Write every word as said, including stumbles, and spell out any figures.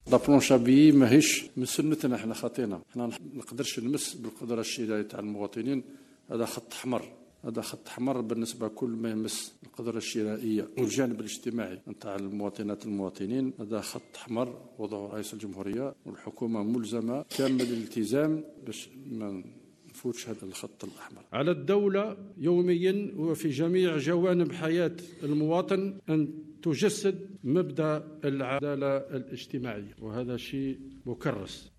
لابلونشابي ماهيش من سنتنا احنا خاطينا، احنا ما نقدرش نمس بالقدره الشرائيه تاع المواطنين، هذا خط احمر، هذا خط احمر بالنسبه كل ما يمس القدره الشرائيه والجانب الاجتماعي نتاع المواطنات المواطنين، هذا خط احمر وضعه رئيس الجمهوريه، والحكومه ملزمه كامل الالتزام باش ما نفوتش هذا الخط الأحمر. على الدولة يوميا وفي جميع جوانب حياة المواطن أن تجسد مبدأ العدالة الاجتماعية، وهذا شيء مكرس